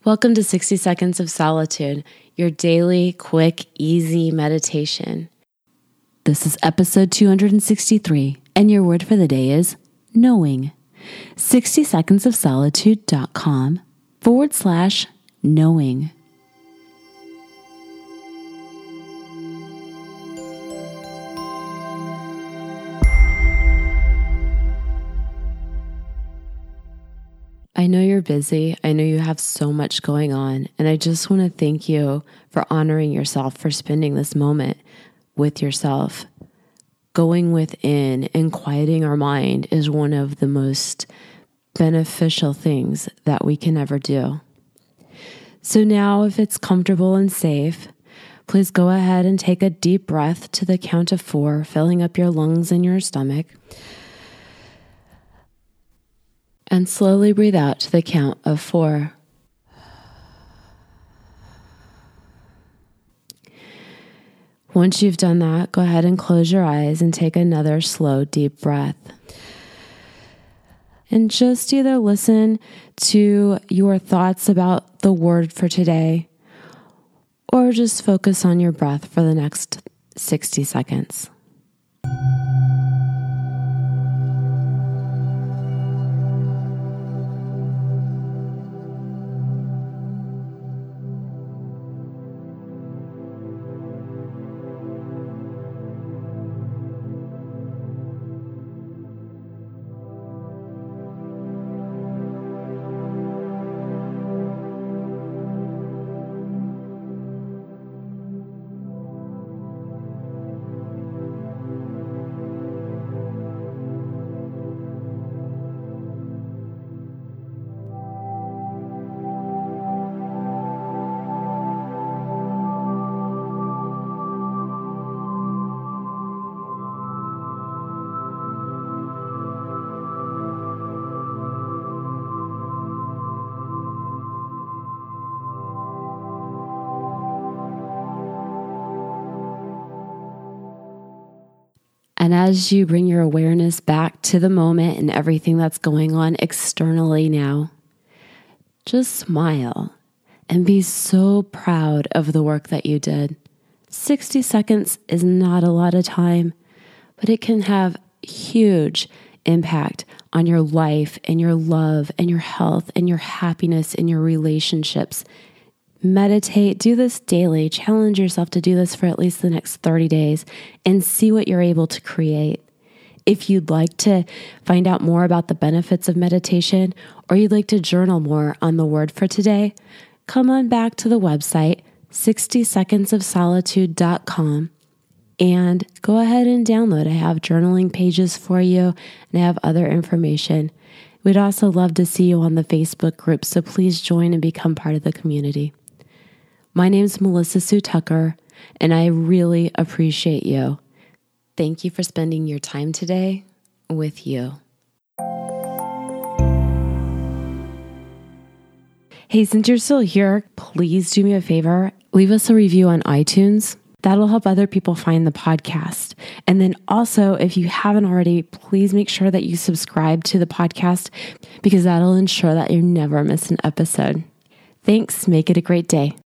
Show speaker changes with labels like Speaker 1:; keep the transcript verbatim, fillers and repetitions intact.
Speaker 1: Welcome to sixty Seconds of Solitude, your daily, quick, easy meditation. This is episode two hundred sixty-three, and your word for the day is knowing. sixty seconds of solitude dot com forward slash knowing. I know you're busy. I know you have so much going on, and I just want to thank you for honoring yourself, for spending this moment with yourself. Going within and quieting our mind is one of the most beneficial things that we can ever do. So now, if it's comfortable and safe, please go ahead and take a deep breath to the count of four, filling up your lungs and your stomach. And slowly breathe out to the count of four. Once you've done that, go ahead and close your eyes and take another slow, deep breath. And just either listen to your thoughts about the word for today, or just focus on your breath for the next sixty seconds. And as you bring your awareness back to the moment and everything that's going on externally now, just smile and be so proud of the work that you did. sixty seconds is not a lot of time, but it can have huge impact on your life and your love and your health and your happiness and your relationships. Meditate, do this daily, challenge yourself to do this for at least the next thirty days and see what you're able to create. If you'd like to find out more about the benefits of meditation, or you'd like to journal more on the word for today, come on back to the website, sixty seconds of solitude dot com, and go ahead and download. I have journaling pages for you, and I have other information. We'd also love to see you on the Facebook group, so please join and become part of the community. My name's Melissa Sue Tucker, and I really appreciate you. Thank you for spending your time today with you. Hey, since you're still here, please do me a favor. Leave us a review on iTunes. That'll help other people find the podcast. And then also, if you haven't already, please make sure that you subscribe to the podcast, because that'll ensure that you never miss an episode. Thanks. Make it a great day.